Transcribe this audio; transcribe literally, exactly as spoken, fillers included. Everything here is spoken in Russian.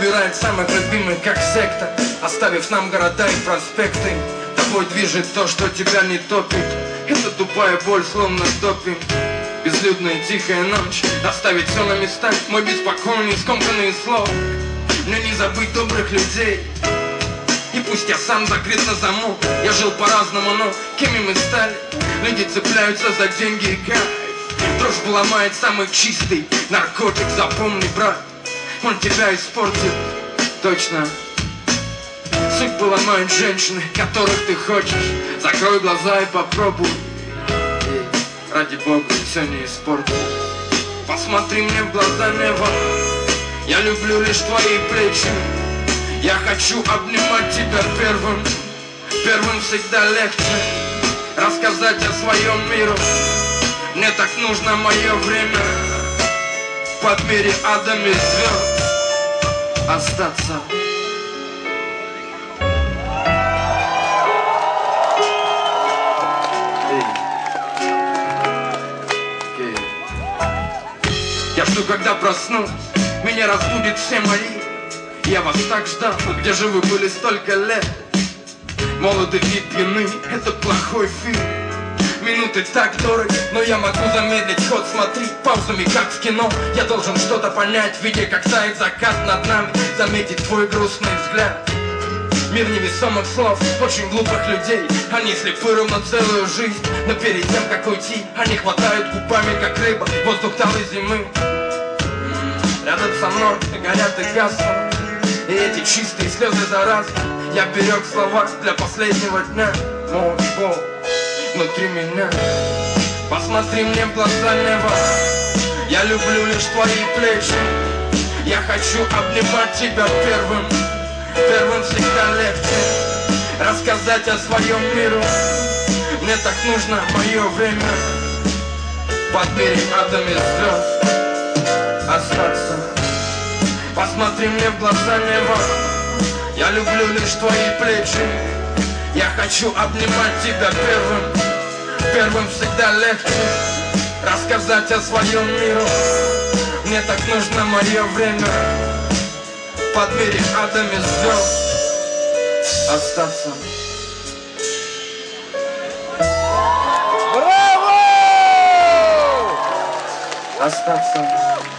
собирает самых любимых, как секта, оставив нам города и проспекты. Тобой движет то, что тебя не топит. Это тупая боль, словно допинг. Безлюдная тихая ночь, оставить все на местах. Мой беспокойный, скомканный слов. Мне не забыть добрых людей. И пусть я сам закрыт на замок. Я жил по-разному, но кем и мы стали. Люди цепляются за деньги и кайф. Дружба ломает самый чистый наркотик. Запомни, брат, он тебя испортит. Точно. Судьбу ломают женщины, которых ты хочешь. Закрой глаза и попробуй. И, ради Бога, все не испорти. Посмотри мне в глаза, Нева. Я люблю лишь твои плечи. Я хочу обнимать тебя первым. Первым всегда легче рассказать о своем мире. Мне так нужно мое время под мириадами звезд остаться. Я жду, когда проснусь, меня разбудит все мои. Я вас так ждал, где же вы были столько лет? Молоды и пьяны, это плохой фильм. Минуты так дороги, но я могу замедлить ход. Смотри паузами, как в кино. Я должен что-то понять, видя, как тает закат над нами. Заметить твой грустный взгляд. Мир невесомых слов, очень глупых людей. Они слепы ровно целую жизнь. Но перед тем, как уйти, они хватают губами, как рыба, воздух талой зимы. Рядом со мной горят и гаснут. И эти чистые слезы заразны. Я берег слова для последнего дня. Мой Бог внутри меня. Посмотри мне в глаза, Нева. Я люблю лишь твои плечи. Я хочу обнимать тебя первым. Первым всегда легче рассказать о своем мире. Мне так нужно мое время под мириадами звезд остаться. Посмотри мне в глаза, Нева. Я люблю лишь твои плечи. Я хочу обнимать тебя первым. Первым всегда легче рассказать о своем мире. Мне так нужно мое время под мириадами звезд остаться. Браво! Остаться.